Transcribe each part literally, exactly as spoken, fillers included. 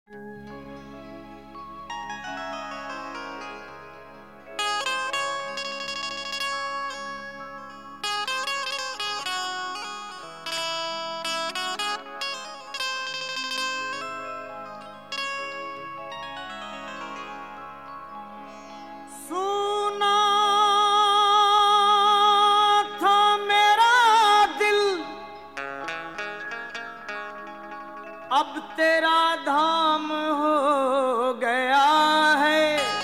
अब तेरा धाम हो गया है।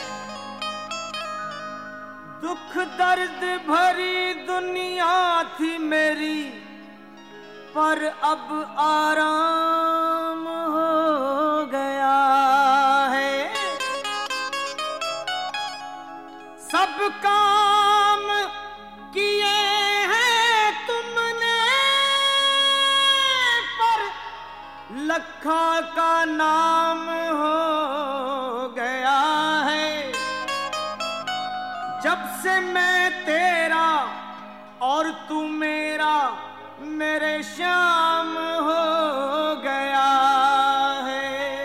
दुख दर्द भरी दुनिया थी मेरी, पर अब आराम हो गया है। सब काम किए हैं तुमने, पर लखा का नाम हो गया है। जब से मैं तेरा और तू मेरा, मेरे शाम हो गया है।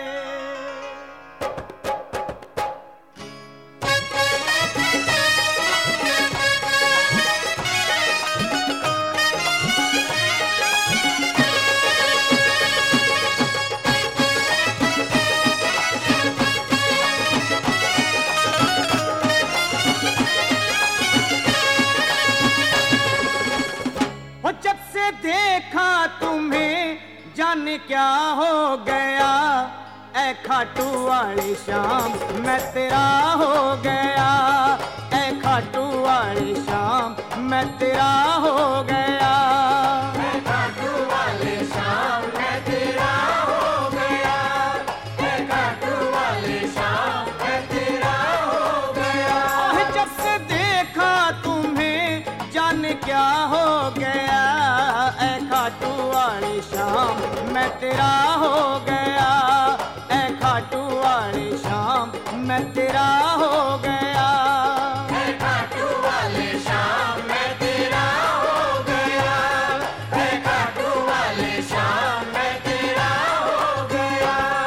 देखा तुम्हें जाने क्या हो गया, ऐ खाटू वाली शाम मैं तेरा हो गया। ऐ खाटू वाली शाम मैं तेरा हो गया। ऐ खाटू वाली शाम मैं तेरा हो गया। ऐ खाटू वाली शाम मैं तेरा हो गया। जब से देखा तुम्हें जाने क्या हो गया, ऐ खाटू वाली शाम मैं तेरा हो गया। ऐ खाटू वाली शाम मैं तेरा हो गया। ऐ खाटू वाली शाम मैं तेरा हो गया। ऐ खाटू वाली शाम मैं तेरा हो गया।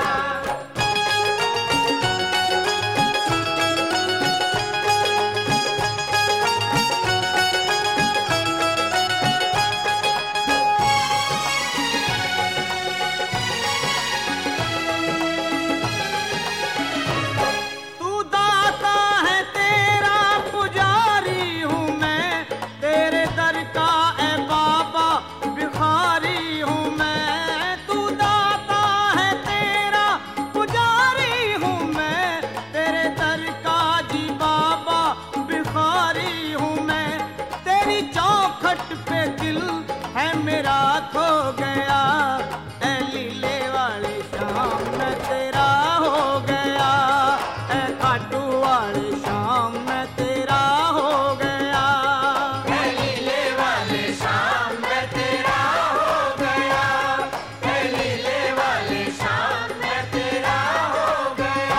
मेरा खो गया, ऐ लीले वाली शाम मैं तेरा हो गया। ऐ खाटू वाली शाम मैं तेरा हो गया। ऐ लीले वाली शाम मैं तेरा हो गया। ऐ लीले वाली शाम मैं तेरा हो गया।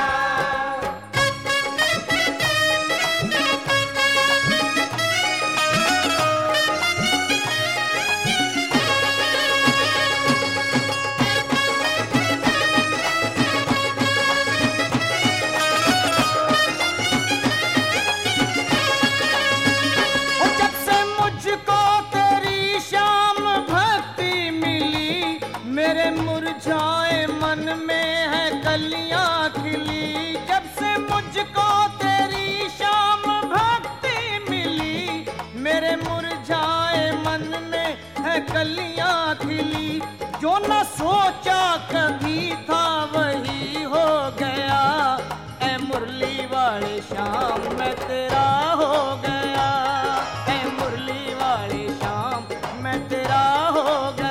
मेरे मुरझाए मन में है कलियां खिली, जब से मुझको तेरी शाम भक्ति मिली। मेरे मुरझाए मन में है कलियां खिली, जो न सोचा कभी था वही हो गया। ऐ मुरली वाली शाम मैं तेरा हो गया। ऐ मुरली वाली शाम मैं तेरा हो गया।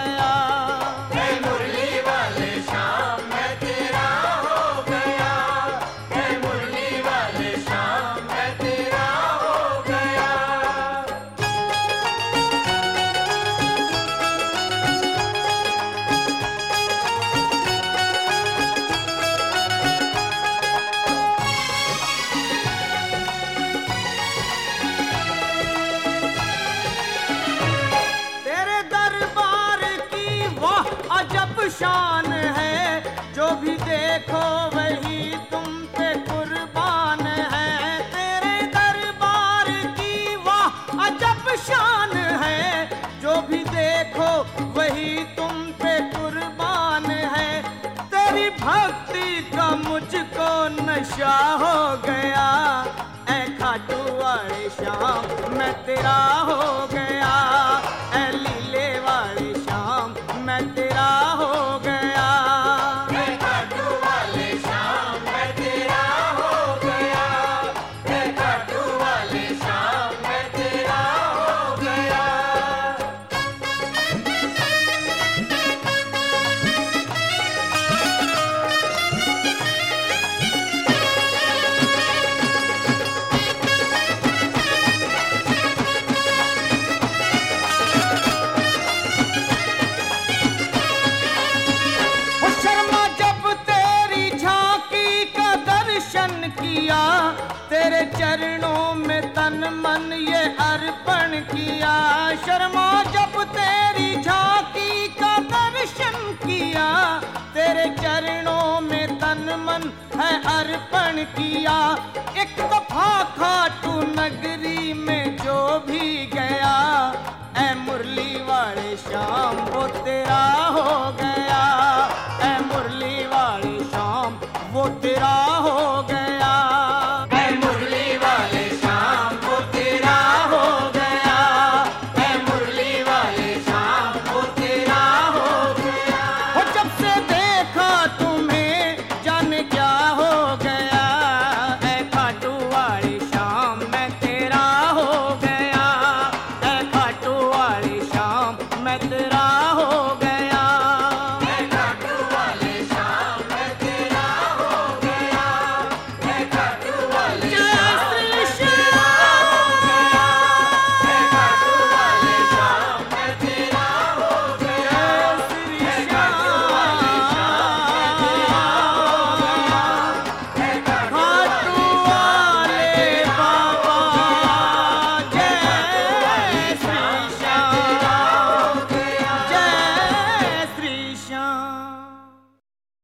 देखो वही तुम पे कुर्बान है, तेरे दरबार की वाह अजब शान है। जो भी देखो वही तुम पे कुर्बान है, तेरी भक्ति का मुझको नशा हो गया। ऐ खाटू वाले श्याम मैं तेरा हो गया, ऐ लीले वाले श्याम मैं तेरा हो गया। ऐ खाटू वाले श्याम मैं तेरा हो गया, ऐ खाटू वाले श्याम मैं तेरा हो गया। किया तेरे चरणों में तन मन ये अर्पण किया। शर्मा जब तेरी झांकी का दर्शन किया, तेरे चरणों में तन मन है अर्पण किया। एक दफा खाटू नगरी में जो भी गया, ऐ मुरली वाले श्याम वो तेरा हो गया, ऐ मुरली वाले